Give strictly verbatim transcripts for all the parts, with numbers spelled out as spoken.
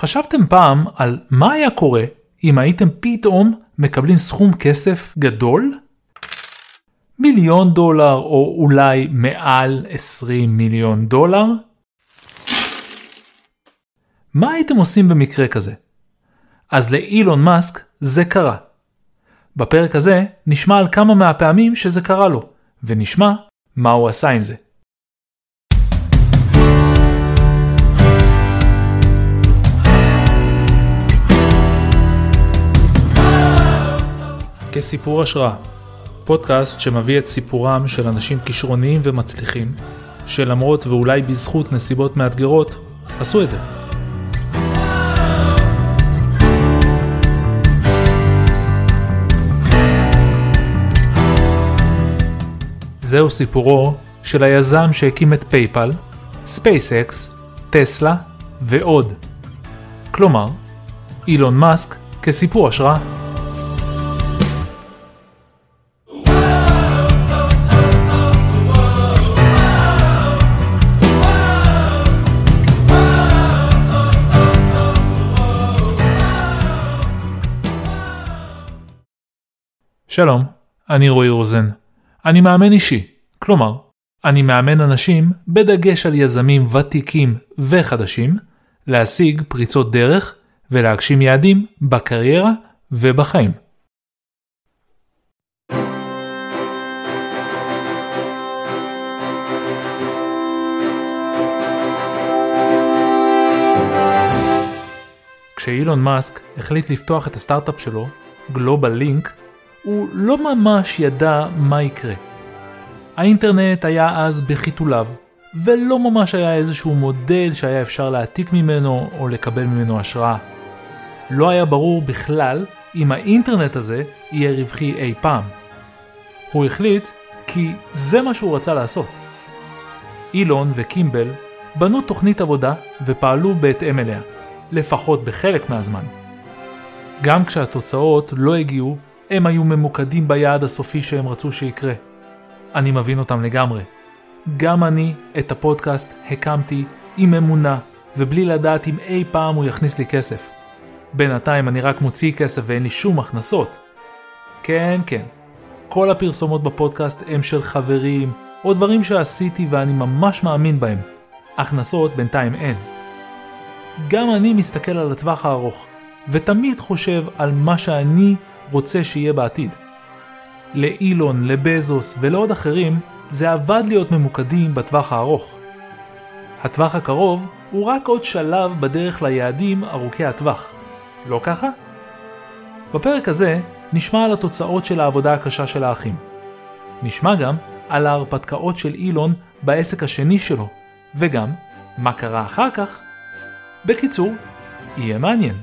חשבתם פעם על מה היה קורה אם הייתם פתאום מקבלים סכום כסף גדול? מיליון דולר או אולי מעל עשרים מיליון דולר? מה הייתם עושים במקרה כזה? אז לאילון מאסק זה קרה. בפרק הזה נשמע על כמה מהפעמים שזה קרה לו, ונשמע מה הוא עשה עם זה. כסיפור השראה, פודקאסט שמביא את סיפורם של אנשים כישרוניים ומצליחים, שלמרות ואולי בזכות נסיבות מאתגרות, עשו את זה. זהו סיפורו של היזם שהקים את פייפל, ספייסקס, טסלה ועוד. כלומר, אילון מאסק כסיפור השראה. שלום, אני רועי רוזן. אני מאמן אישי, כלומר, אני מאמן אנשים בדגש על יזמים ותיקים וחדשים, להשיג פריצות דרך ולהגשים יעדים בקריירה ובחיים. כשאילון מאסק החליט לפתוח את הסטארט-אפ שלו, גלובל לינק, הוא לא ממש ידע מה יקרה. האינטרנט היה אז בחיתוליו, ולא ממש היה איזשהו מודל שהיה אפשר להעתיק ממנו או לקבל ממנו השראה. לא היה ברור בכלל אם האינטרנט הזה יהיה רווחי אי פעם. הוא החליט כי זה מה שהוא רצה לעשות. אילון וקימבל בנו תוכנית עבודה ופעלו בהתאם אליה, לפחות בחלק מהזמן. גם כשהתוצאות לא הגיעו, הם היו ממוקדים ביעד הסופי שהם רצו שיקרה. אני מבין אותם לגמרי. גם אני את הפודקאסט הקמתי עם אמונה, ובלי לדעת אם אי פעם הוא יכניס לי כסף. בינתיים אני רק מוציא כסף ואין לי שום הכנסות. כן, כן. כל הפרסומות בפודקאסט הם של חברים, או דברים שעשיתי ואני ממש מאמין בהם. הכנסות בינתיים אין. גם אני מסתכל על הטווח הארוך, ותמיד חושב על מה שאני רוצה שיהיה בעתיד. לאילון, לבזוס ולעוד אחרים זה עבד להיות ממוקדים בטווח הארוך. הטווח הקרוב הוא רק עוד שלב בדרך ליעדים ארוכי הטווח. לא ככה? בפרק הזה נשמע על התוצאות של העבודה הקשה של האחים. נשמע גם על ההרפתקאות של אילון בעסק השני שלו, וגם מה קרה אחר כך. בקיצור, יהיה מעניין.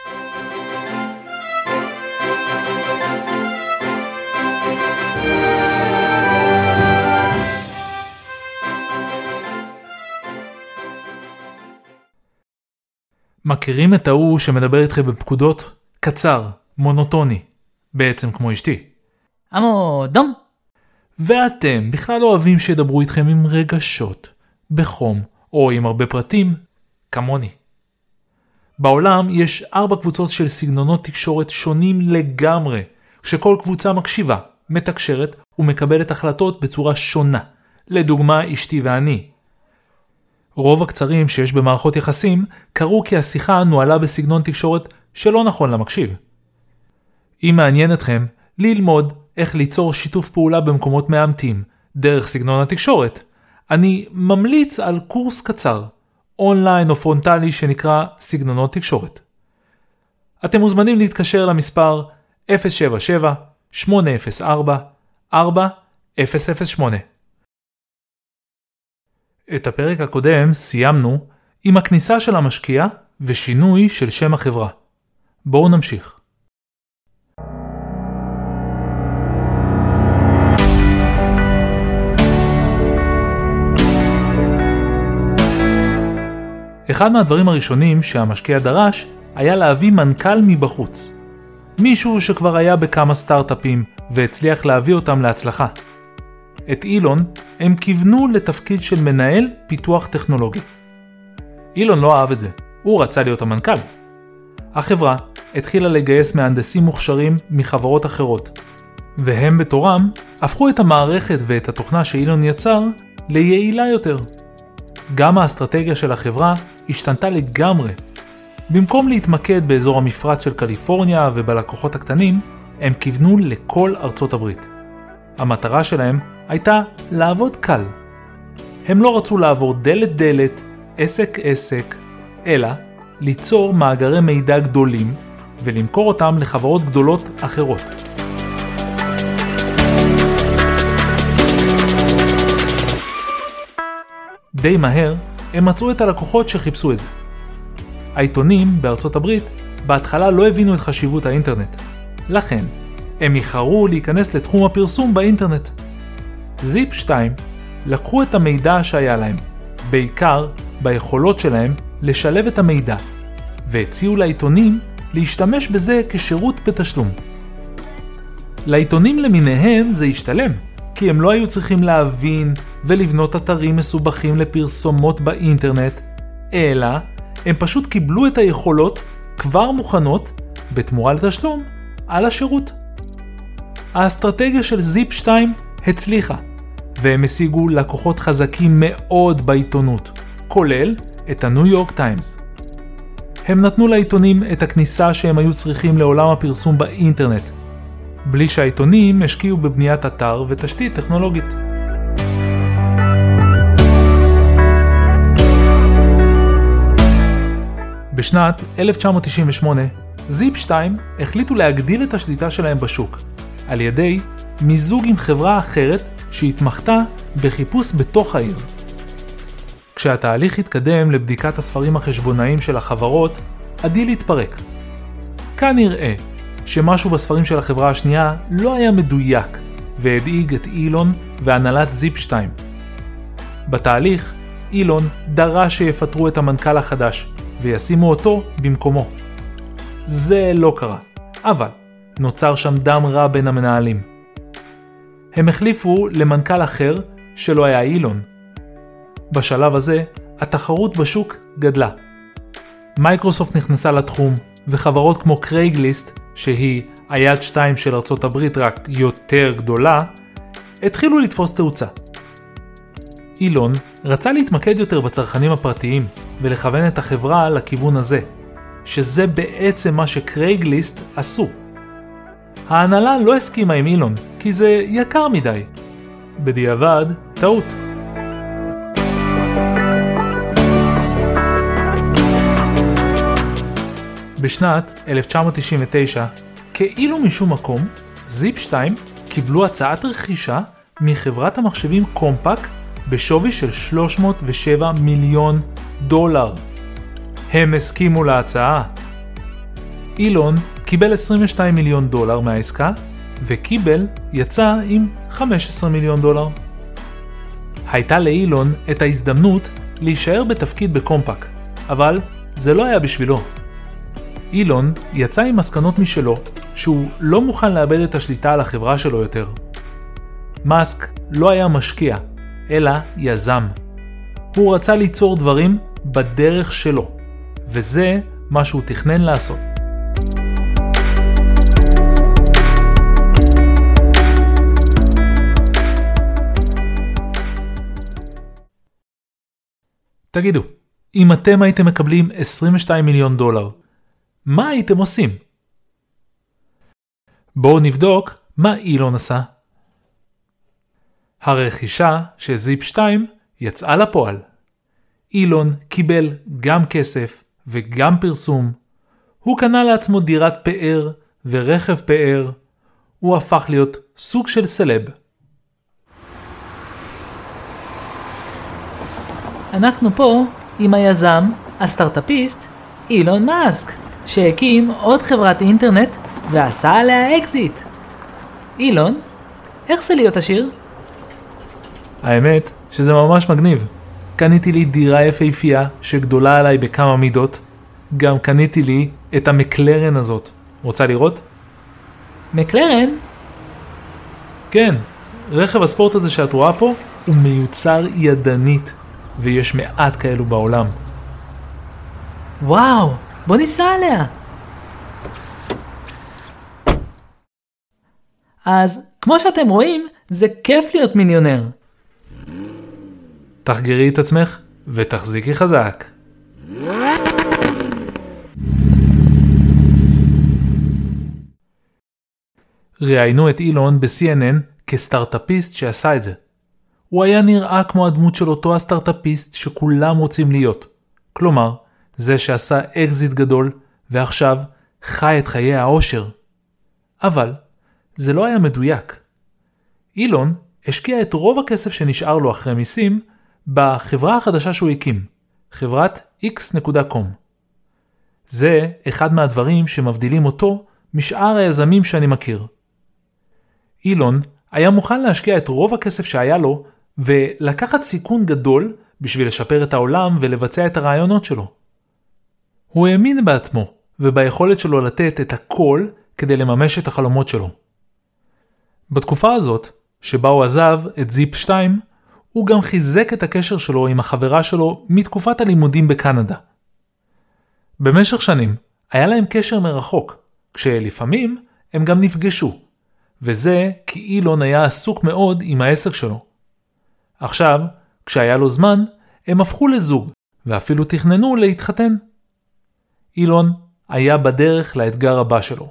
מכירים את ההוא שמדבר איתכם בפקודות? קצר, מונוטוני, בעצם כמו אשתי. אמו דום. ואתם בכלל לא אוהבים שידברו איתכם עם רגשות, בחום או עם הרבה פרטים, כמוני. בעולם יש ארבע קבוצות של סגנונות תקשורת שונים לגמרי, שכל קבוצה מקשיבה, מתקשרת ומקבלת החלטות בצורה שונה. לדוגמה, אשתי ואני. רוב הקצרים שיש במערכות יחסים קרו כי השיחה נועלה בסגנון תקשורת שלא נכון למקשיב. אם מעניין אתכם ללמוד איך ליצור שיתוף פעולה במקומות מאמתים דרך סגנון התקשורת, אני ממליץ על קורס קצר, אונליין או פרונטלי שנקרא סגנונות תקשורת. אתם מוזמנים להתקשר למספר אפס שבע שבע שמונה אפס ארבע ארבע אפס אפס שמונה. את הפרק הקודם סיימנו עם הכניסה של המשקיע ושינוי של שם החברה. בואו נמשיך. אחד מהדברים הראשונים שהמשקיע דרש היה להביא מנכ"ל מבחוץ. מישהו שכבר היה בכמה סטארט-אפים והצליח להביא אותם להצלחה. את אילון הם כיוונו לתפקיד של מנהל פיתוח טכנולוגי. אילון לא אהב את זה, הוא רצה להיות המנכ"ל. החברה התחילה לגייס מהנדסים מוכשרים מחברות אחרות, והם בתורם הפכו את המערכת ואת התוכנה שאילון יצר ליעילה יותר. גם האסטרטגיה של החברה השתנתה לגמרי. במקום להתמקד באזור המפרץ של קליפורניה ובלקוחות הקטנים, הם כיוונו לכל ארצות הברית. המטרה שלהם הייתה לעבוד קל. הם לא רצו לעבור דלת דלת, עסק עסק, אלא ליצור מאגרי מידע גדולים ולמכור אותם לחברות גדולות אחרות. די מהר הם מצאו את הלקוחות שחיפשו את זה. העיתונים בארצות הברית בהתחלה לא הבינו את חשיבות האינטרנט. לכן, הם איחרו להיכנס לתחום הפרסום באינטרנט. זיפ שתיים לקחו את המידע שהיה להם, בעיקר ביכולות שלהם לשלב את המידע, והציעו לעיתונים להשתמש בזה כשירות בתשלום. לעיתונים למיניהם זה השתלם, כי הם לא היו צריכים להבין ולבנות אתרים מסובכים לפרסומות באינטרנט, אלא הם פשוט קיבלו את היכולות כבר מוכנות בתמורה לתשלום על השירות. האסטרטגיה של זיפ שתיים הצליחה, והם השיגו לקוחות חזקים מאוד בעיתונות, כולל את הניו יורק טיימס. הם נתנו לעיתונים את הכניסה שהם היו צריכים לעולם הפרסום באינטרנט, בלי שהעיתונים השקיעו בבניית אתר ותשתית טכנולוגית. בשנת אלף תשע מאות תשעים ושמונה, זיפ שתיים החליטו להגדיל את השליטה שלהם בשוק, על ידי מיזוג עם חברה אחרת שהתמחתה בחיפוש בתוך העיר. כשהתהליך התקדם לבדיקת הספרים החשבונאיים של החברות, הדיל התפרק. כאן נראה שמשהו בספרים של החברה השנייה לא היה מדויק, והדאיג את אילון והנהלת זיפ שתיים. בתהליך, אילון דרש שיפטרו את המנכ"ל החדש, וישימו אותו במקומו. זה לא קרה, אבל נוצר שם דם רע בין המנהלים. הם החליפו למנכ"ל אחר שלא היה אילון. בשלב הזה, התחרות בשוק גדלה. מייקרוסופט נכנסה לתחום, וחברות כמו קרייגליסט, שהיא היד שתיים של ארצות הברית רק יותר גדולה, התחילו לתפוס תאוצה. אילון רצה להתמקד יותר בצרכנים הפרטיים, ולכוון את החברה לכיוון הזה, שזה בעצם מה שקרייגליסט עשו. ההנהלה לא הסכימה עם אילון, כי זה יקר מדי. בדיעבד, טעות. בשנת אלף תשע מאות תשעים ותשע, כאילו משום מקום, זיפ שתיים קיבלו הצעת רכישה מחברת המחשבים קומפק בשווי של שלוש מאות ושבעה מיליון דולר. הם הסכימו להצעה. אילון קיבל עשרים ושניים מיליון דולר מהעסקה, וקיבל יצא עם חמישה עשר מיליון דולר. הייתה לאילון את ההזדמנות להישאר בתפקיד בקומפק, אבל זה לא היה בשבילו. אילון יצא עם מסקנות משלו שהוא לא מוכן לאבד את השליטה על החברה שלו יותר. מאסק לא היה משקיע, אלא יזם. הוא רצה ליצור דברים בדרך שלו, וזה מה שהוא תכנן לעשות. תגידו, אם אתם הייתם מקבלים עשרים ושניים מיליון דולר, מה הייתם עושים? בואו נבדוק מה אילון עשה. הרכישה של זיפ שתיים יצאה לפועל. אילון קיבל גם כסף וגם פרסום. הוא קנה לעצמו דירת פאר ורכב פאר. הוא הפך להיות סוג של סלב. אנחנו פה עם היזם, הסטארט-אפיסט, אילון מאסק, שהקים עוד חברת אינטרנט ועשה עליה אקזיט. אילון, איך זה להיות עשיר? האמת שזה ממש מגניב. קניתי לי דירה יפהפייה שגדולה עליי בכמה מידות. גם קניתי לי את המקלרן הזאת. רוצה לראות? מקלרן? כן, רכב הספורט הזה שאת רואה פה הוא מיוצר ידנית, ויש מעט כאלו בעולם. וואו, בוא ניסע עליה. אז כמו שאתם רואים, זה כיף להיות מיליונר. תחגרי את עצמך ותחזיקי חזק. ראיינו את אילון ב-סי אן אן כסטארטאפיסט שעשה את זה. הוא היה נראה כמו הדמות של אותו הסטארטאפיסט שכולם רוצים להיות. כלומר, זה שעשה אקזיט גדול ועכשיו חי את חיי העושר. אבל זה לא היה מדויק. אילון השקיע את רוב הכסף שנשאר לו אחרי מיסים בחברה החדשה שהוא הקים, חברת אקס נקודה קום. זה אחד מהדברים שמבדילים אותו משאר היזמים שאני מכיר. אילון היה מוכן להשקיע את רוב הכסף שהיה לו ולקחת סיכון גדול בשביל לשפר את העולם ולבצע את הרעיונות שלו. הוא האמין בעצמו וביכולת שלו לתת את הכל כדי לממש את החלומות שלו. בתקופה הזאת, שבה הוא עזב את זיפ שתיים, הוא גם חיזק את הקשר שלו עם החברה שלו מתקופת הלימודים בקנדה. במשך שנים היה להם קשר מרחוק, כשלפעמים הם גם נפגשו, וזה כי אילון היה עסוק מאוד עם העסק שלו. עכשיו, כשהיה לו זמן, הם הפכו לזוג, ואפילו תכננו להתחתן. אילון היה בדרך לאתגר הבא שלו.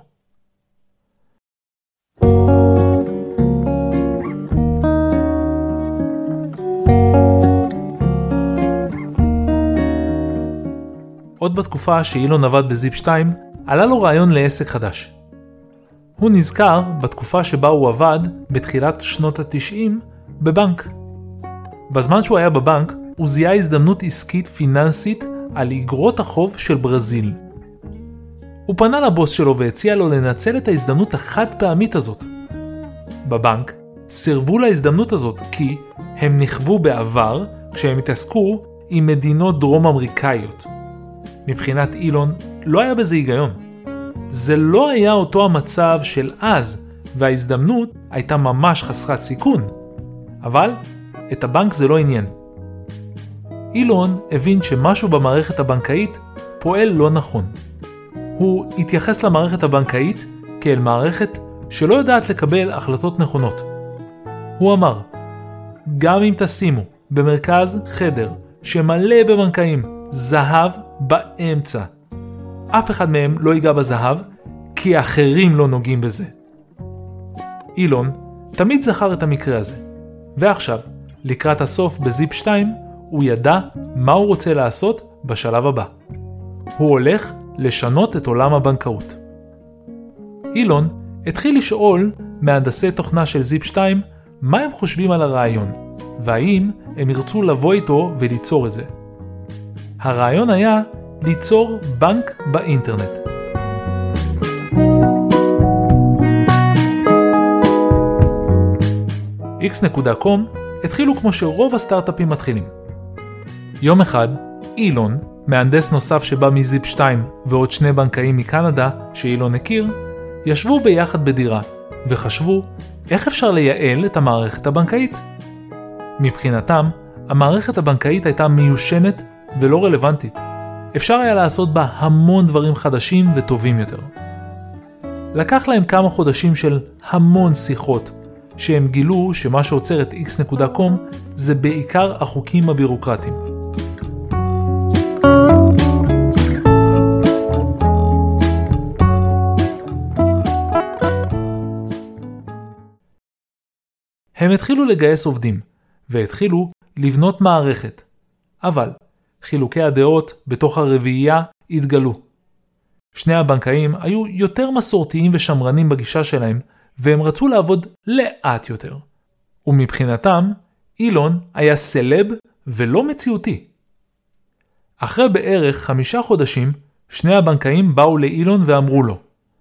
עוד בתקופה שאילון עבד בזיפ שתיים, עלה לו רעיון לעסק חדש. הוא נזכר בתקופה שבה הוא עבד בתחילת שנות ה-תשעים בבנק. בזמן שהוא היה בבנק, הוא זיהה הזדמנות עסקית פיננסית על אגרות החוב של ברזיל. הוא פנה לבוס שלו והציע לו לנצל את ההזדמנות החד פעמית הזאת. בבנק סירבו להזדמנות הזאת כי הם נכוו בעבר כשהם התעסקו עם מדינות דרום אמריקאיות. מבחינת אילון לא היה בזה היגיון. זה לא היה אותו המצב של אז, וההזדמנות הייתה ממש חסרת סיכון. אבל את הבנק זה לא עניין. אילון הבין שמשהו במערכת הבנקאית פועל לא נכון. הוא התייחס למערכת הבנקאית כאל מערכת שלא יודעת לקבל החלטות נכונות. הוא אמר, גם אם תשימו במרכז חדר שמלא בבנקאים זהב באמצע, אף אחד מהם לא ייגע בזהב כי אחרים לא נוגעים בזה. אילון תמיד זכר את המקרה הזה, ועכשיו, לקראת הסוף בזיפ שתיים, הוא ידע מה הוא רוצה לעשות בשלב הבא. הוא הולך לשנות את עולם הבנקאות. אילון התחיל לשאול מהנדסי תוכנה של זיפ שתיים מה הם חושבים על הרעיון, והאם הם ירצו לבוא איתו וליצור את זה. הרעיון היה ליצור בנק באינטרנט. אקס נקודה קום התחילו כמו שרוב הסטארט-אפים מתחילים. יום אחד, אילון, מהנדס נוסף שבא מזיפ שתיים ועוד שני בנקאים מקנדה שאילון הכיר, ישבו ביחד בדירה וחשבו איך אפשר לייעל את המערכת הבנקאית. מבחינתם, המערכת הבנקאית הייתה מיושנת ולא רלוונטית. אפשר היה לעשות בה המון דברים חדשים וטובים יותר. לקח להם כמה חודשים של המון שיחות, שהם גילו שמה שעוצר את אקס נקודה קום זה בעיקר החוקים הבירוקרטיים. הם התחילו לגייס עובדים, והתחילו לבנות מערכת. אבל חילוקי הדעות בתוך הרביעייה התגלו. שני הבנקאים היו יותר מסורתיים ושמרנים בגישה שלהם, והם רצו לעבוד לאט יותר. ומבחינתם, אילון היה סלב ולא מציאותי. אחרי בערך חמישה חודשים, שני הבנקאים באו לאילון ואמרו לו,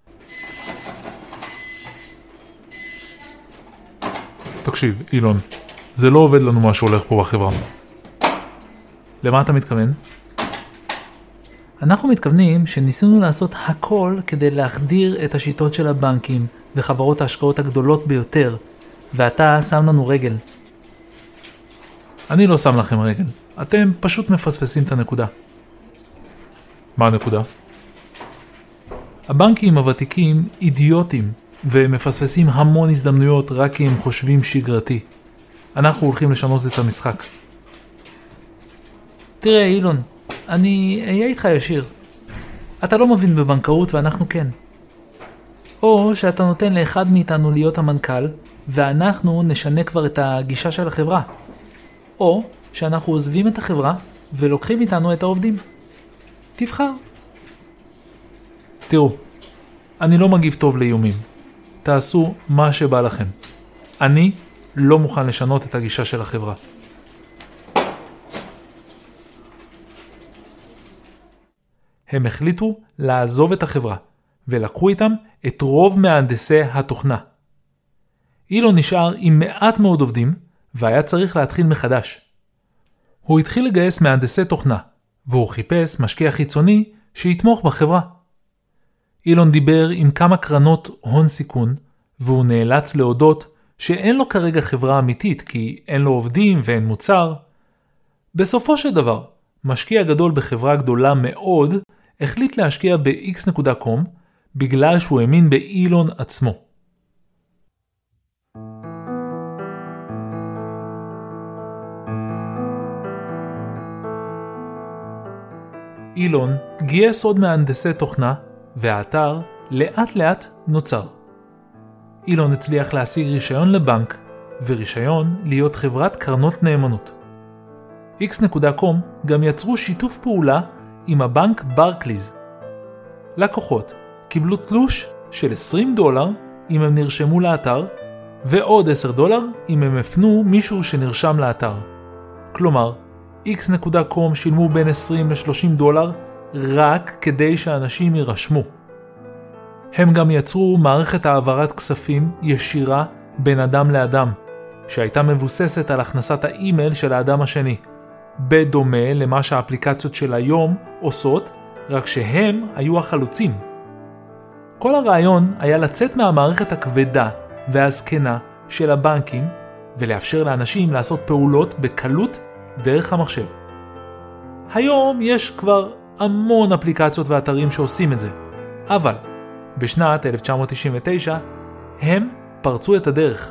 תקשיב, אילון, זה לא עובד לנו מה שהולך פה בחברה. למה אתה מתכוון? אנחנו מתכוונים שניסינו לעשות הכל כדי להחדיר את השיטות של הבנקים וחברות ההשקעות הגדולות ביותר, ואתה שם לנו רגל. אני לא שם לכם רגל, אתם פשוט מפספסים את הנקודה. מה הנקודה? הבנקים הוותיקים אידיוטים ומפספסים המון הזדמנויות רק כי הם חושבים שגרתי. אנחנו הולכים לשנות את המשחק. תראה אילון, אני אהיה איתך ישיר. אתה לא מבין בבנקאות ואנחנו כן. או שאתה נותן לאחד מאיתנו להיות המנכ"ל ואנחנו נשנה כבר את הגישה של החברה. או שאנחנו עוזבים את החברה ולוקחים איתנו את העובדים. תבחר. תראו, אני לא מגיב טוב לאיומים. תעשו מה שבא לכם. אני לא מוכן לשנות את הגישה של החברה. הם החליטו לעזוב את החברה, ולקחו איתם את רוב מהנדסי התוכנה. אילון נשאר עם מעט מאוד עובדים, והיה צריך להתחיל מחדש. הוא התחיל לגייס מהנדסי תוכנה, והוא חיפש משקיע חיצוני שיתמוך בחברה. אילון דיבר עם כמה קרנות הון סיכון, והוא נאלץ להודות שאין לו כרגע חברה אמיתית, כי אין לו עובדים ואין מוצר. בסופו של דבר, משקיע גדול בחברה גדולה מאוד, החליט להשקיע ב-X נקודה קום, בגלל שהוא האמין באילון עצמו. אילון גייס עוד מהנדסי תוכנה, והאתר לאט לאט נוצר. אילון הצליח להשיג רישיון לבנק, ורישיון להיות חברת קרנות נאמנות. X נקודה קום גם יצרו שיתוף פעולה עם הבנק ברקליז. לקוחות קיבלו תלוש של עשרים דולר אם הם נרשמו לאתר, ועוד עשרה דולר אם הם הפנו מישהו שנרשם לאתר. כלומר, X נקודה קום שילמו בין עשרים ל-שלושים דולר רק כדי שאנשים יירשמו. הם גם יצרו מערכת העברת כספים ישירה בין אדם לאדם, שהייתה מבוססת על הכנסת האימייל של האדם השני, בדומה למה שהאפליקציות של היום עושות, רק שהם היו החלוצים. כל הרעיון היה לצאת מהמערכת הכבדה והזקנה של הבנקים, ולאפשר לאנשים לעשות פעולות בקלות דרך המחשב. היום יש כבר המון אפליקציות ואתרים שעושים את זה, אבל בשנת אלף תשע מאות תשעים ותשע הם פרצו את הדרך.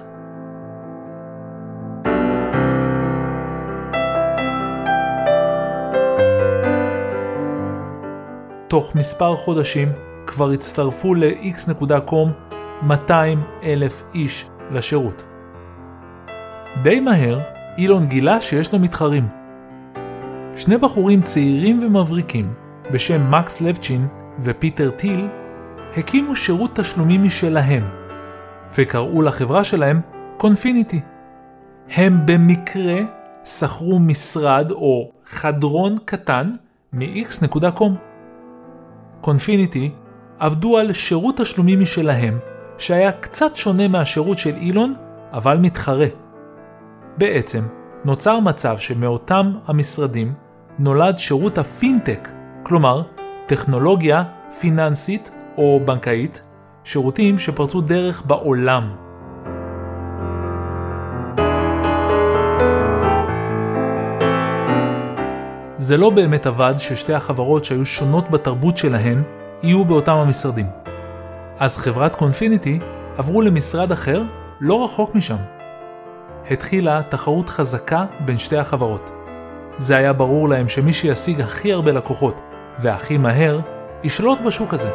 תוך מספר חודשים כבר הצטרפו ל-X נקודה קום מאתיים אלף איש לשירות. די מהר אילון גילה שיש לו מתחרים. שני בחורים צעירים ומבריקים בשם מקס לבצ'ין ופיטר טיל הקימו שירות תשלומים משלהם וקראו לחברה שלהם קונפיניטי. הם במקרה שכרו משרד או חדרון קטן מ-X נקודה קום. קונפיניטי עבדו על שירות תשלומים משלהם שהיה קצת שונה מהשירות של אילון אבל מתחרה. בעצם נוצר מצב שמאותם המשרדים נולד שירות הפינטק, כלומר טכנולוגיה פיננסית או בנקאית, שירותים שפרצו דרך בעולם. זה לא באמת עבד ששתי החברות שהיו שונות בתרבות שלהן יהיו באותם המשרדים. אז חברת קונפיניטי עברו למשרד אחר לא רחוק משם. התחילה תחרות חזקה בין שתי החברות. זה היה ברור להם שמי שישיג הכי הרבה לקוחות והכי מהר ישלוט בשוק הזה.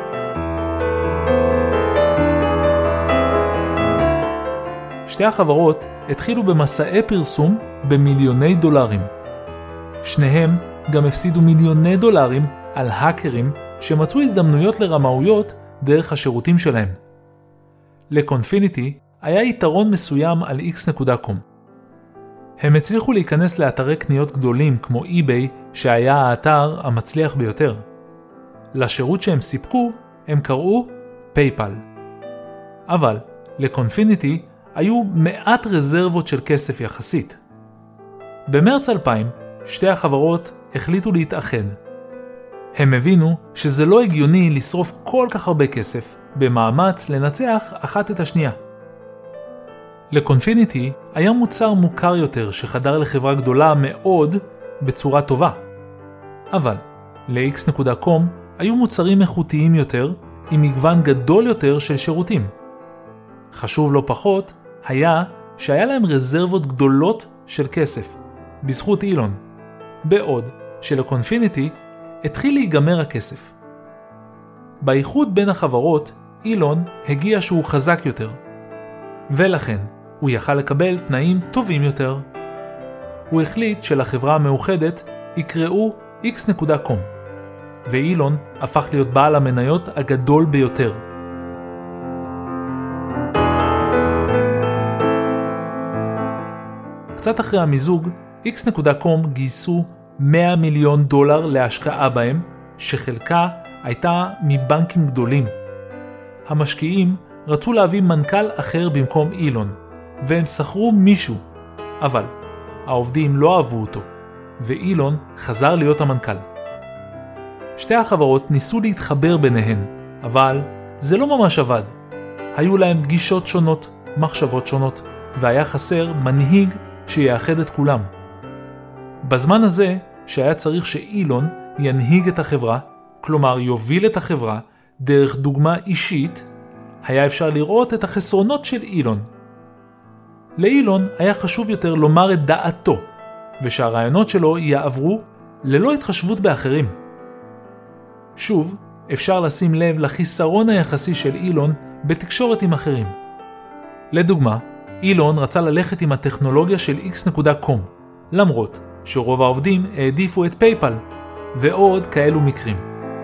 שתי החברות התחילו במסעי פרסום במיליוני דולרים. שניהם גם הפסידו מיליוני דולרים על האקרים שמצאו הזדמנויות לרמאויות דרך השירותים שלהם. לקונפיניטי היה יתרון מסוים על X נקודה קום. הם הצליחו להיכנס לאתרי קניות גדולים כמו eBay שהיה האתר המצליח ביותר. לשירות שהם סיפקו הם קראו פייפל. אבל לקונפיניטי היו מעט רזרבות של כסף יחסית. במרץ אלפיים שתי החברות החליטו להתאחד. הם הבינו שזה לא הגיוני לשרוף כל כך הרבה כסף במאמץ לנצח אחת את השנייה. לקונפיניטי היה מוצר מוכר יותר שחדר לחברה גדולה מאוד בצורה טובה. אבל ל-אקס נקודה קום היו מוצרים איכותיים יותר עם מגוון גדול יותר של שירותים. חשוב לא פחות היה שהיה להם רזרבות גדולות של כסף, בזכות אילון, בעוד שלקונפיניטי התחיל להיגמר הכסף. באיחוד בין החברות, אילון הגיע שהוא חזק יותר, ולכן הוא יכל לקבל תנאים טובים יותר. הוא החליט שלחברה המאוחדת יקראו אקס נקודה קום, ואילון הפך להיות בעל המניות הגדול ביותר. קצת אחרי המיזוג, אקס נקודה קום גייסו מאה מיליון דולר להשקעה בהם, שחלקה הייתה מבנקים גדולים. המשקיעים רצו להביא מנכ"ל אחר במקום אילון, והם שכרו מישהו, אבל העובדים לא אהבו אותו, ואילון חזר להיות המנכ"ל. שתי החברות ניסו להתחבר ביניהן, אבל זה לא ממש עבד. היו להם גישות שונות, מחשבות שונות, והיה חסר מנהיג שיאחד את כולם. בזמן הזה שהיה צריך שאילון ינהיג את החברה, כלומר יוביל את החברה דרך דוגמה אישית, היה אפשר לראות את החסרונות של אילון. לאילון היה חשוב יותר לומר את דעתו, ושהרעיונות שלו יעברו ללא התחשבות באחרים. שוב, אפשר לשים לב לחיסרון היחסי של אילון בתקשורת עם אחרים. לדוגמה, אילון רצה ללכת עם הטכנולוגיה של אקס נקודה קום, למרות שרוב העובדים העדיפו את פייפל, ועוד כאלו מקרים.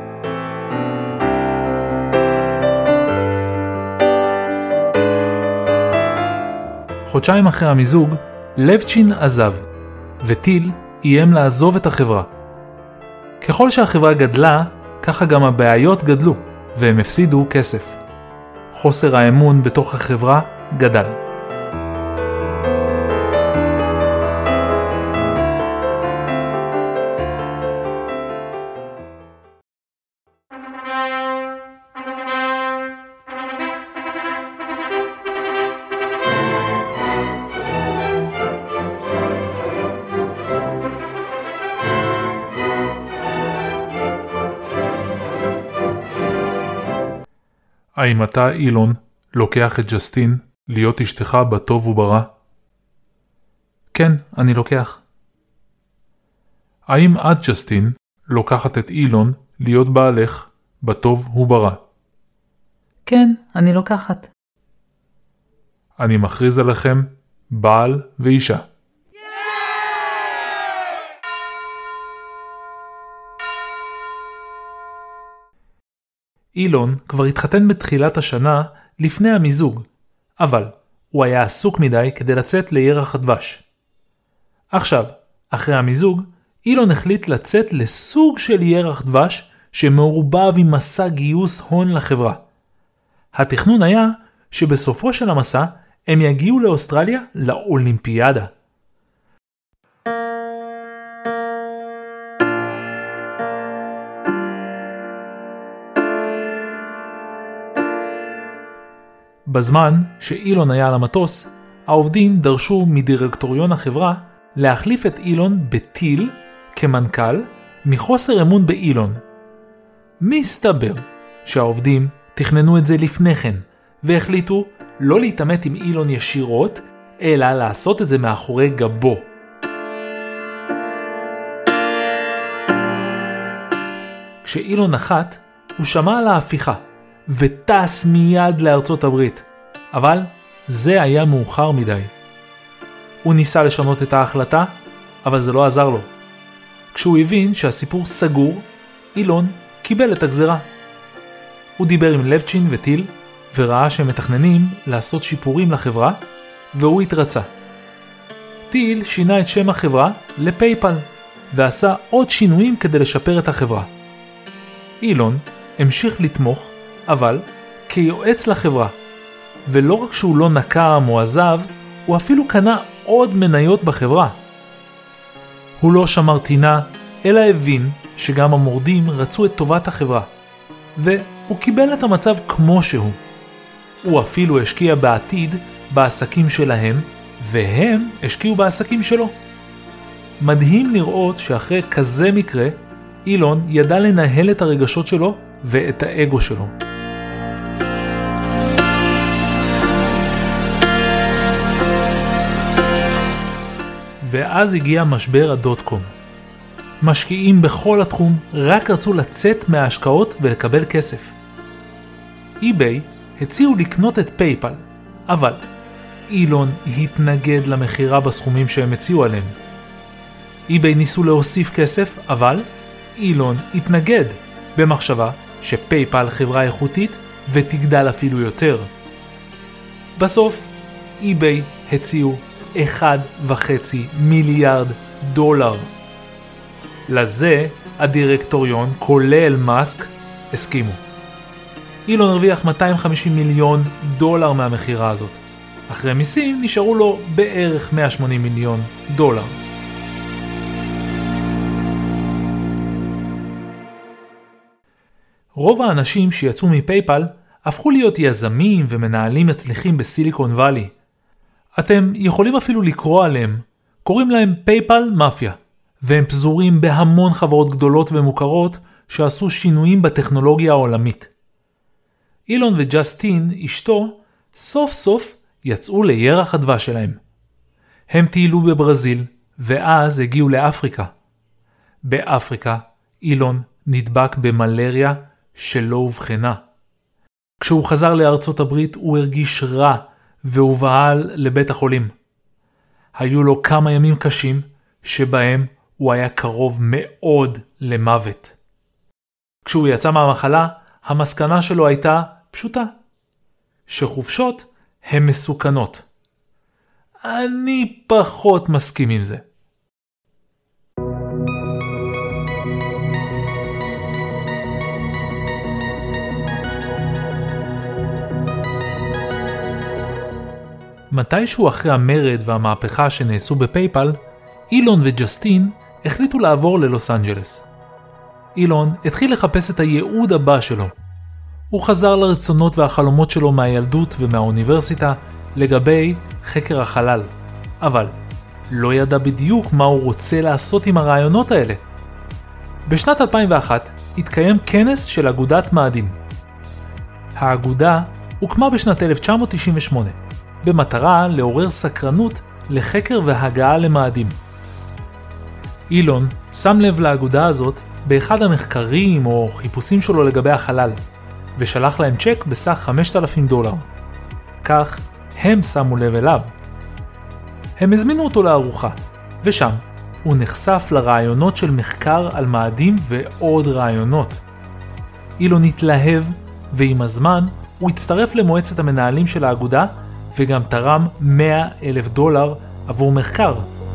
חודשיים אחרי המיזוג, לבצ'ין עזב, וטיל איים לעזוב את החברה. ככל שהחברה גדלה, ככה גם הבעיות גדלו, והם הפסידו כסף. חוסר האמון בתוך החברה גדל. האם אתה, אילון, לוקח את ג'סטין להיות אשתך בטוב וברע? כן, אני לוקח. האם את, ג'סטין, לוקחת את אילון להיות בעלך בטוב וברע? כן, אני לוקחת. אני מכריז עליכם בעל ואישה. אילון כבר התחתן בתחילת השנה לפני המיזוג, אבל הוא היה עסוק מדי כדי לצאת לירח הדבש. עכשיו, אחרי המיזוג, אילון החליט לצאת לסוג של ירח דבש שמעורבב עם מסע גיוס הון לחברה. התכנון היה שבסופו של המסע הם יגיעו לאוסטרליה לאולימפיאדה. בזמן שאילון היה על המטוס, העובדים דרשו מדירקטוריון החברה להחליף את אילון בטיל כמנכ"ל מחוסר אמון באילון. מסתבר שהעובדים תכננו את זה לפני כן, והחליטו לא להתעמת עם אילון ישירות, אלא לעשות את זה מאחורי גבו. כשאילון נחת, הוא שמע על ההפיכה, וטס מיד לארצות הברית, אבל זה היה מאוחר מדי. הוא ניסה לשנות את ההחלטה, אבל זה לא עזר לו. כשהוא הבין שהסיפור סגור, אילון קיבל את הגזרה. הוא דיבר עם לבצ'ין וטיל, וראה שהם מתכננים לעשות שיפורים לחברה, והוא התרצה. טיל שינה את שם החברה לפייפל, ועשה עוד שינויים כדי לשפר את החברה. אילון המשיך לתמוך, אבל כיועץ לחברה, ולא רק שהוא לא נקם או עזב, הוא אפילו קנה עוד מניות בחברה. הוא לא שמר טינה, אלא הבין שגם המורדים רצו את טובת החברה, והוא קיבל את המצב כמו שהוא. הוא אפילו השקיע בעתיד בעסקים שלהם, והם השקיעו בעסקים שלו. מדהים לראות שאחרי כזה מקרה, אילון ידע לנהל את הרגשות שלו ואת האגו שלו. ואז הגיע משבר הדוט קום. משקיעים בכל התחום רק רצו לצאת מההשקעות ולקבל כסף. eBay הציעו לקנות את פייפל, אבל אילון התנגד למחירה בסכומים שהם הציעו עליהם. eBay ניסו להוסיף כסף, אבל אילון התנגד במחשבה שפייפל חברה איכותית ותגדל אפילו יותר. בסוף eBay הציעו אחד וחצי מיליארד דולר. לזה הדירקטוריון, כולל מאסק, הסכימו. אילון הרוויח מאתיים וחמישים מיליון דולר מהמחירה הזאת. אחרי מיסים נשארו לו בערך מאה ושמונים מיליון דולר. רוב האנשים שיצאו מפייפל הפכו להיות יזמים ומנהלים מצליחים בסיליקון ואלי. אתם יכולים אפילו לקרוא עליהם, קוראים להם פייפל מאפיה, והם פזורים בהמון חברות גדולות ומוכרות שעשו שינויים בטכנולוגיה העולמית. אילון וג'סטין, אשתו, סוף סוף יצאו לירח הדבש שלהם. הם טיילו בברזיל, ואז הגיעו לאפריקה. באפריקה, אילון נדבק במלריה שלא הובחנה. כשהוא חזר לארצות הברית הוא הרגיש רע, והובהל לבית החולים. היו לו כמה ימים קשים, שבהם הוא היה קרוב מאוד למוות. כשהוא יצא מהמחלה, המסקנה שלו הייתה פשוטה. שחופשות הן מסוכנות. אני פחות מסכים עם זה. מתישהו אחרי המרד והמהפכה שנעשו בפייפל, אילון וג'סטין החליטו לעבור ללוס אנג'לס. אילון התחיל לחפש את הייעוד הבא שלו. הוא חזר לרצונות והחלומות שלו מהילדות ומהאוניברסיטה לגבי חקר החלל, אבל לא ידע בדיוק מה הוא רוצה לעשות עם הרעיונות האלה. בשנת אלפיים ואחת התקיים כנס של אגודת מאדים. האגודה הוקמה בשנת אלף תשע מאות תשעים ושמונה, במטרה לעורר סקרנות לחקר והגעה למאדים. אילון שם לב לאגודה הזאת באחד המחקרים או חיפושים שלו לגבי החלל, ושלח להם צ'ק בסך חמשת אלפים דולר. כך הם שמו לב אליו. הם הזמינו אותו לארוחה, ושם הוא נחשף לרעיונות של מחקר על מאדים ועוד רעיונות. אילון התלהב, ועם הזמן הוא הצטרף למועצת המנהלים של האגודה, וגם תרם מאה אלף דולר עבור מחקר.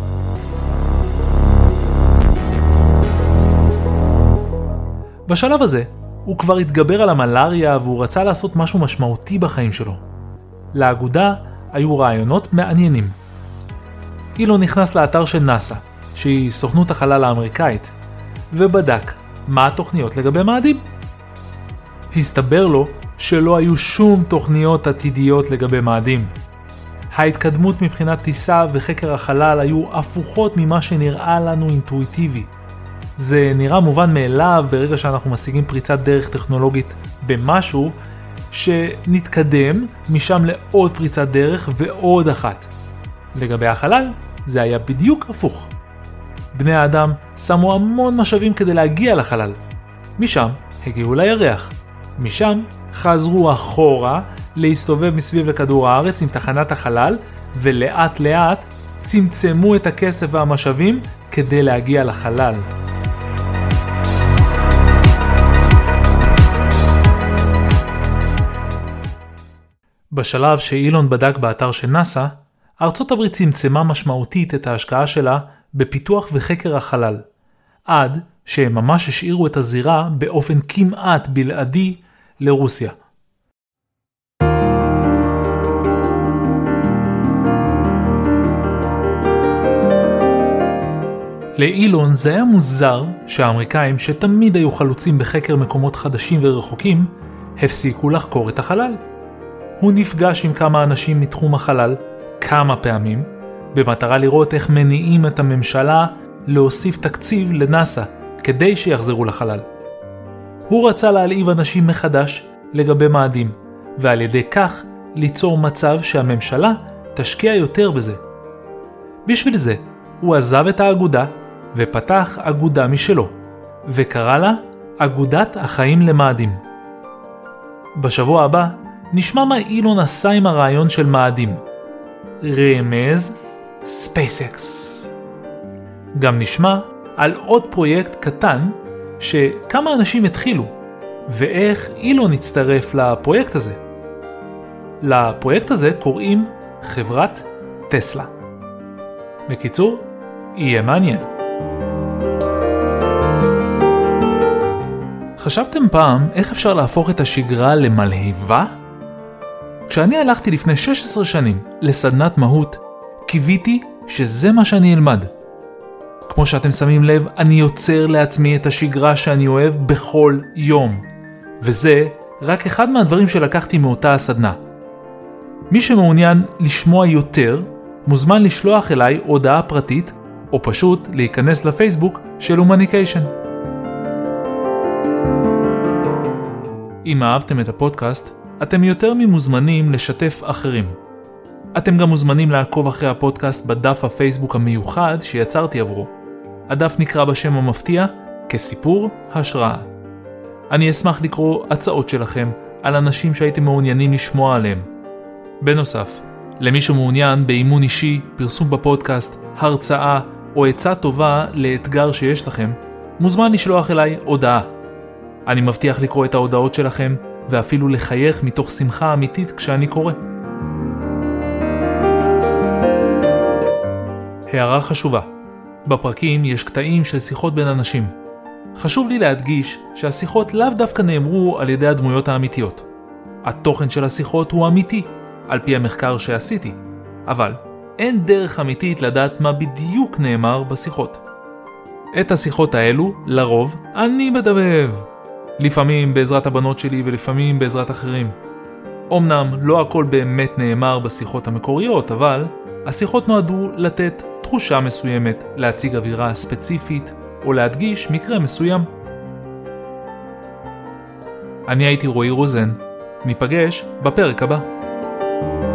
בשלב הזה הוא כבר התגבר על המלריה והוא רצה לעשות משהו משמעותי בחיים שלו. לאגודה היו רעיונות מעניינים. אילון נכנס לאתר של נאסא, שהיא סוכנות החלל האמריקאית, ובדק מה התוכניות לגבי מאדים. הסתבר לו שלא היו שום תוכניות עתידיות לגבי מאדים. ההתקדמות מבחינת טיסה וחקר החלל היו הפוכות ממה שנראה לנו אינטואיטיבי. זה נראה מובן מאליו ברגע שאנחנו משיגים פריצת דרך טכנולוגית במשהו, שנתקדם משם לעוד פריצת דרך ועוד אחת. לגבי החלל זה היה בדיוק הפוך. בני האדם שמו המון משאבים כדי להגיע לחלל. משם הגיעו לירח. משם חזרו אחורה להסתובב מסביב לכדור הארץ עם תחנת החלל, ולאט לאט צמצמו את הכסף והמשאבים כדי להגיע לחלל. בשלב שאילון בדק באתר של נאסא, ארצות הברית צמצמה משמעותית את ההשקעה שלה בפיתוח וחקר החלל, עד שהם ממש השאירו את הזירה באופן כמעט בלעדי לרוסיה. לאילון זה היה מוזר שהאמריקאים, שתמיד היו חלוצים בחקר מקומות חדשים ורחוקים, הפסיקו לחקור את החלל. הוא נפגש עם כמה אנשים מתחום החלל כמה פעמים, במטרה לראות איך מניעים את הממשלה להוסיף תקציב לנאסא כדי שיחזרו לחלל. הוא רצה להלהיב אנשים מחדש לגבי מאדים, ועל ידי כך ליצור מצב שהממשלה תשקיע יותר בזה. בשביל זה הוא עזב את האגודה ופתח אגודה משלו, וקרא לה אגודת החיים למאדים. בשבוע הבא נשמע מה אילון עשה עם הרעיון של מאדים. רמז ספייסקס. גם נשמע על עוד פרויקט קטן שכמה אנשים התחילו, ואיך אילון הצטרף לפרויקט הזה. לפרויקט הזה קוראים חברת טסלה. בקיצור, יהיה מעניין. חשבתם פעם איך אפשר להפוך את השגרה למלהיבה? כשאני הלכתי לפני שש עשרה שנים לסדנת מהות, קיוויתי שזה מה שאני אלמד. כמו שאתם שמים לב, אני יוצר לעצמי את השגרה שאני אוהב בכל יום. וזה רק אחד מהדברים שלקחתי מאותה הסדנה. מי שמעוניין לשמוע יותר, מוזמן לשלוח אליי הודעה פרטית, או פשוט להיכנס לפייסבוק של הומניקיישן. אם אהבתם את הפודקאסט, אתם יותר ממוזמנים לשתף אחרים. אתם גם מוזמנים לעקוב אחרי הפודקאסט בדף הפייסבוק המיוחד שיצרתי עבורו. הדף נקרא בשם המפתיע כסיפור השראה. אני אשמח לקרוא הצעות שלכם על אנשים שהייתם מעוניינים לשמוע עליהם. בנוסף, למי שמעוניין באימון אישי, פרסום בפודקאסט, הרצאה או עצה טובה לאתגר שיש לכם, מוזמן לשלוח אליי הודעה. אני מבטיח לקרוא את ההודעות שלכם ואפילו לחייך מתוך שמחה אמיתית כשאני קורא. הערה חשובה. בפרקים יש קטעים של שיחות בין אנשים. חשוב לי להדגיש שהשיחות לאו דווקא נאמרו על ידי הדמויות האמיתיות. התוכן של השיחות הוא אמיתי, על פי המחקר שעשיתי, אבל אין דרך אמיתית לדעת מה בדיוק נאמר בשיחות. את השיחות האלו, לרוב, אני מדבב. לפעמים בעזרת הבנות שלי ולפעמים בעזרת אחרים. אמנם לא הכל באמת נאמר בשיחות המקוריות, אבל השיחות נועדו לתת תחושה מסוימת, להציג אווירה ספציפית או להדגיש מקרה מסוים. אני הייתי רועי רוזן, ניפגש בפרק הבא.